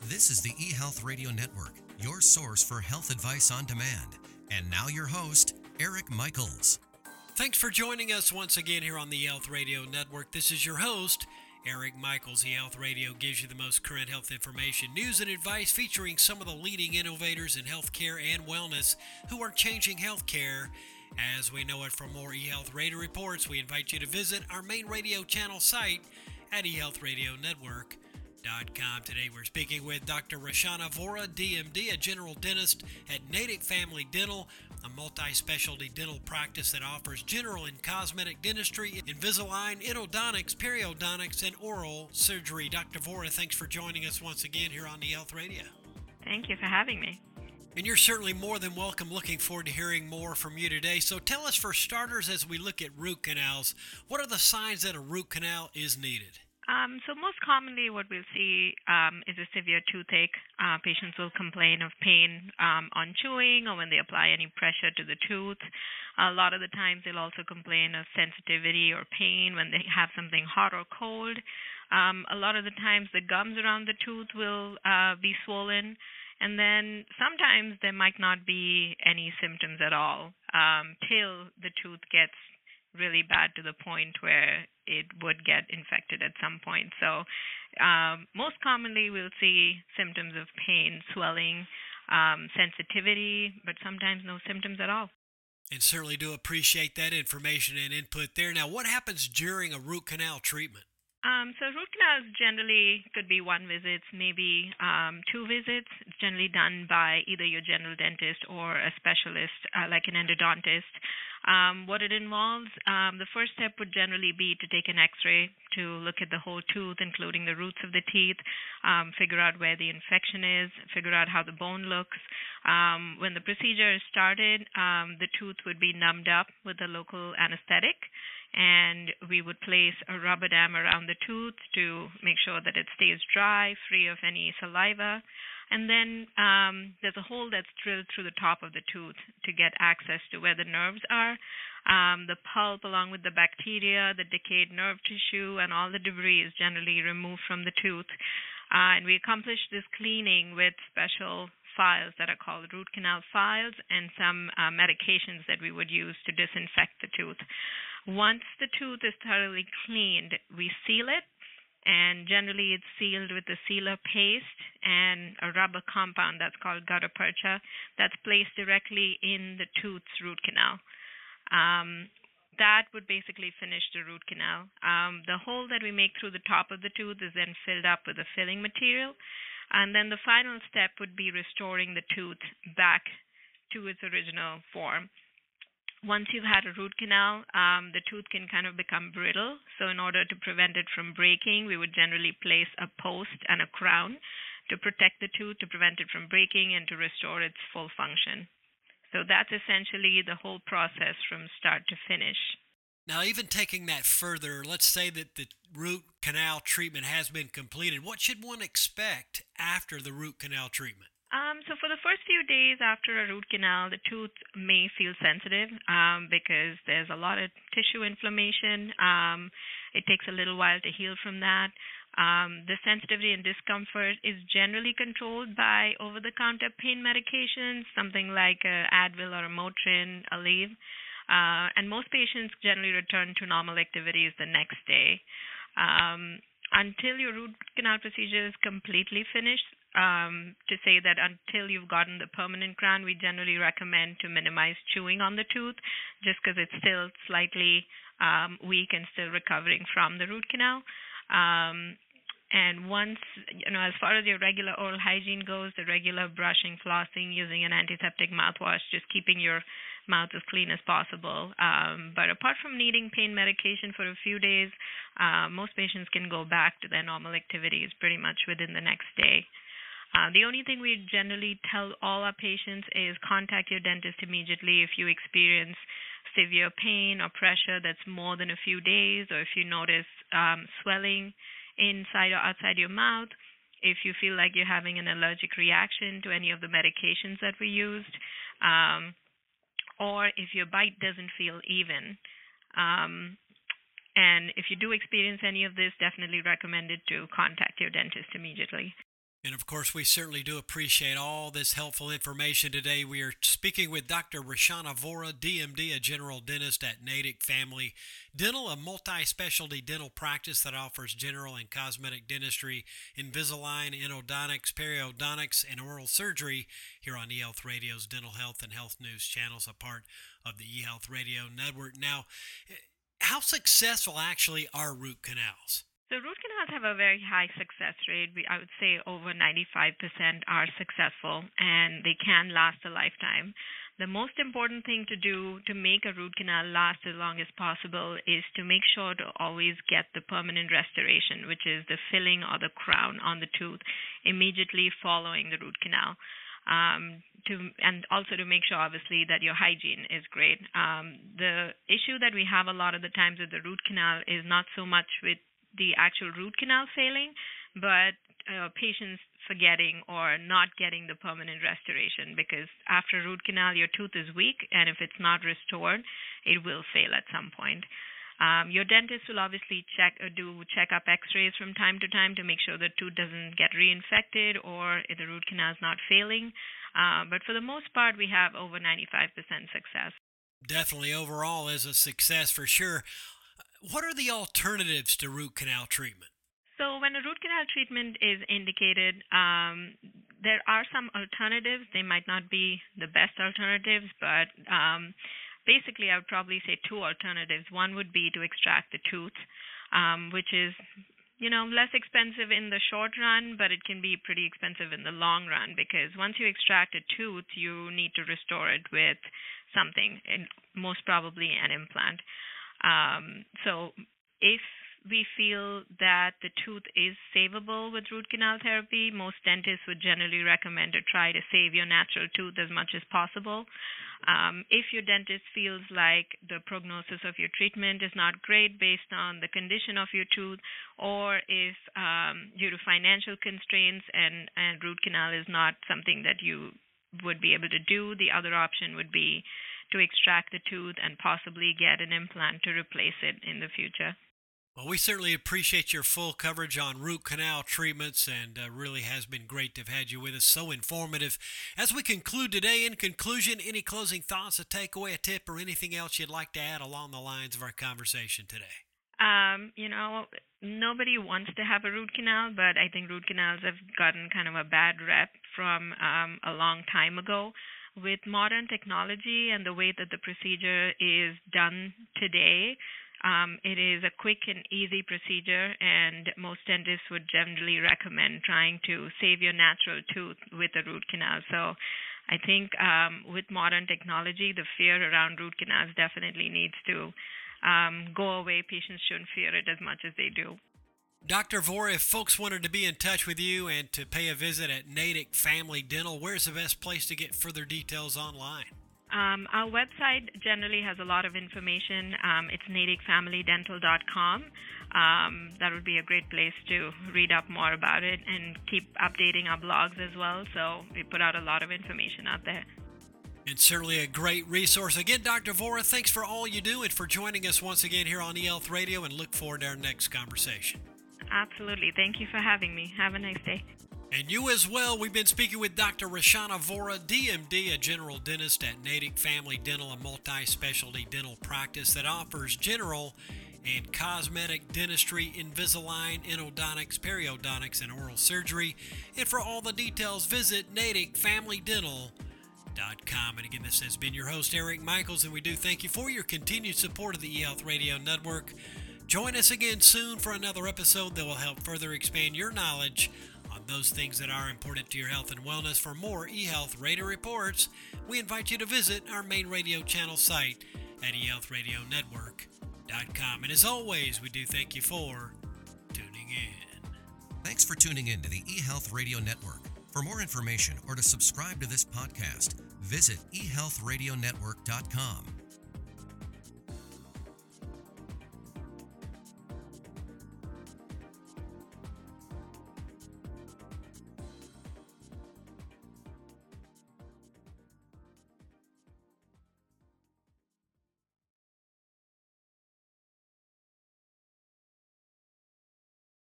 This is the eHealth Radio Network, your source for health advice on demand. And now your host, Eric Michaels. Thanks for joining us once again here on the eHealth Radio Network. This is your host, Eric Michaels. eHealth Radio gives you the most current health information, news, and advice featuring some of the leading innovators in healthcare and wellness who are changing healthcare as we know it. For more eHealth Radio reports, we invite you to visit our main radio channel site at eHealthRadioNetwork.com. Today we're speaking with Dr. Roshana Vora, DMD, a general dentist at Natick Family Dental, a multi-specialty dental practice that offers general and cosmetic dentistry, Invisalign, endodontics, periodontics, and oral surgery. Dr. Vora, thanks for joining us once again here on the Health Radio. Thank you for having me. And you're certainly more than welcome. Looking forward to hearing more from you today. So tell us, for starters, as we look at root canals, what are the signs that a root canal is needed? So most commonly what we'll see is a severe toothache. Patients will complain of pain on chewing or when they apply any pressure to the tooth. A lot of the times they'll also complain of sensitivity or pain when they have something hot or cold. A lot of the times the gums around the tooth will be swollen. And then sometimes there might not be any symptoms at all till the tooth gets really bad to the point where it would get infected at some point. So most commonly we'll see symptoms of pain, swelling, sensitivity, but sometimes no symptoms at all. And certainly do appreciate that information and input there. Now, what happens during a root canal treatment? So root canals generally could be one visit, maybe 2 visits. It's generally done by either your general dentist or a specialist like an endodontist. What it involves, the first step would generally be to take an x-ray to look at the whole tooth, including the roots of the teeth, figure out where the infection is, figure out how the bone looks. When the procedure is started, the tooth would be numbed up with a local anesthetic, and we would place a rubber dam around the tooth to make sure that it stays dry, free of any saliva. And then there's a hole that's drilled through the top of the tooth to get access to where the nerves are. The pulp, along with the bacteria, the decayed nerve tissue, and all the debris is generally removed from the tooth. And we accomplish this cleaning with special files that are called root canal files and some medications that we would use to disinfect the tooth. Once the tooth is thoroughly cleaned, we seal it. And generally it's sealed with a sealer paste and a rubber compound that's called gutta percha that's placed directly in the tooth's root canal. That would basically finish the root canal. The hole that we make through the top of the tooth is then filled up with a filling material. And then the final step would be restoring the tooth back to its original form. Once you've had a root canal, the tooth can kind of become brittle. So in order to prevent it from breaking, we would generally place a post and a crown to protect the tooth, to prevent it from breaking, and to restore its full function. So that's essentially the whole process from start to finish. Now, even taking that further, let's say that the root canal treatment has been completed. What should one expect after the root canal treatment? So for the first few days after a root canal, the tooth may feel sensitive because there's a lot of tissue inflammation. It takes a little while to heal from that. The sensitivity and discomfort is generally controlled by over-the-counter pain medications, something like Advil or a Motrin, Aleve. And most patients generally return to normal activities the next day. Until your root canal procedure is completely finished, to say that until you've gotten the permanent crown, we generally recommend to minimize chewing on the tooth just because it's still slightly weak and still recovering from the root canal. And once, as far as your regular oral hygiene goes, the regular brushing, flossing, using an antiseptic mouthwash, just keeping your mouth as clean as possible. But apart from needing pain medication for a few days, most patients can go back to their normal activities pretty much within the next day. The only thing we generally tell all our patients is contact your dentist immediately if you experience severe pain or pressure that's more than a few days, or if you notice swelling inside or outside your mouth, if you feel like you're having an allergic reaction to any of the medications that we used, or if your bite doesn't feel even. And if you do experience any of this, definitely recommend it to contact your dentist immediately. And of course, we certainly do appreciate all this helpful information today. We are speaking with Dr. Rashana Vora, DMD, a general dentist at Natick Family Dental, a multi-specialty dental practice that offers general and cosmetic dentistry, Invisalign, endodontics, periodontics, and oral surgery here on eHealth Radio's Dental Health and Health News channels, a part of the eHealth Radio Network. Now, how successful actually are root canals? So root canals have a very high success rate. I would say over 95% are successful, and they can last a lifetime. The most important thing to do to make a root canal last as long as possible is to make sure to always get the permanent restoration, which is the filling or the crown on the tooth immediately following the root canal. And also to make sure, obviously, that your hygiene is great. The issue that we have a lot of the times with the root canal is not so much with the actual root canal failing, but patients forgetting or not getting the permanent restoration, because after root canal, your tooth is weak, and if it's not restored, it will fail at some point. Your dentist will obviously do check-up x-rays from time to time to make sure the tooth doesn't get reinfected or if the root canal is not failing. But for the most part, we have over 95% success. Definitely overall is a success for sure. What are the alternatives to root canal treatment? So when a root canal treatment is indicated, there are some alternatives. They might not be the best alternatives, but basically I would probably say two alternatives. One would be to extract the tooth, which is less expensive in the short run, but it can be pretty expensive in the long run, because once you extract a tooth, you need to restore it with something, and most probably an implant. So if we feel that the tooth is savable with root canal therapy, most dentists would generally recommend to try to save your natural tooth as much as possible. If your dentist feels like the prognosis of your treatment is not great based on the condition of your tooth, or if due to financial constraints and root canal is not something that you would be able to do, the other option would be to extract the tooth and possibly get an implant to replace it in the future. Well, we certainly appreciate your full coverage on root canal treatments, and really has been great to have had you with us. So informative. As we conclude today, in conclusion, any closing thoughts, a takeaway, a tip, or anything else you'd like to add along the lines of our conversation today? Nobody wants to have a root canal, but I think root canals have gotten kind of a bad rep from a long time ago. With modern technology and the way that the procedure is done today, it is a quick and easy procedure, and most dentists would generally recommend trying to save your natural tooth with a root canal. So I think with modern technology, the fear around root canals definitely needs to go away. Patients shouldn't fear it as much as they do. Dr. Vora, if folks wanted to be in touch with you and to pay a visit at Natick Family Dental, where's the best place to get further details online? Our website generally has a lot of information. It's natickfamilydental.com. That would be a great place to read up more about it and keep updating our blogs as well. So we put out a lot of information out there. And certainly a great resource. Again, Dr. Vora, thanks for all you do and for joining us once again here on eHealth Radio, and look forward to our next conversation. Absolutely. Thank you for having me. Have a nice day. And you as well. We've been speaking with Dr. Rashana Vora, DMD, a general dentist at Natick Family Dental, a multi-specialty dental practice that offers general and cosmetic dentistry, Invisalign, endodontics, periodontics, and oral surgery. And for all the details, visit natickfamilydental.com. And again, this has been your host, Eric Michaels, and we do thank you for your continued support of the eHealth Radio Network. Join us again soon for another episode that will help further expand your knowledge on those things that are important to your health and wellness. For more eHealth Radio reports, we invite you to visit our main radio channel site at eHealthRadioNetwork.com. And as always, we do thank you for tuning in. Thanks for tuning in to the eHealth Radio Network. For more information or to subscribe to this podcast, visit eHealthRadioNetwork.com.